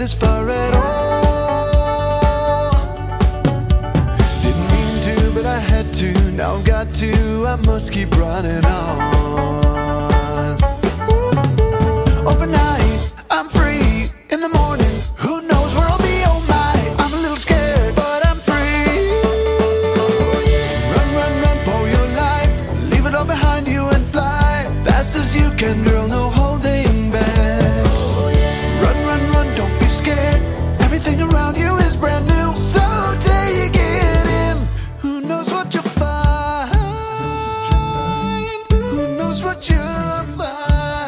this far at all. Didn't mean to, but I had to. Now I've got to, I must keep running on. Overnight, I'm free. In the morning, who knows where I'll be, oh my. I'm a little scared, but I'm free. Run, run, run for your life. Leave it all behind you and fly fast as you can, girl, no holding back. Run, run, run, don't be scared. Everything around you is brand new, so take it in. Who knows what you'll find? Who knows what you'll find?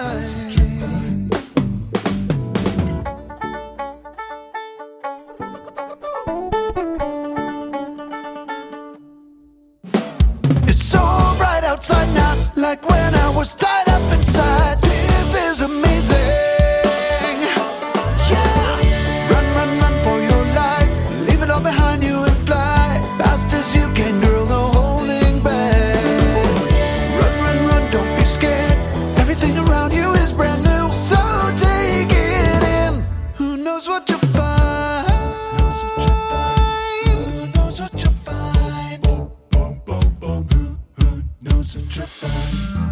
It's so bright outside now, like when I was tied up inside. This is amazing. Yeah. Run, run, run for your life. Leave it all behind you and fly fast as you can, girl, no holding back. Run, run, run, don't be scared. Everything around you is brand new, so take it in. Who knows what you'll find? Who knows what you'll find? Who knows what you'll find?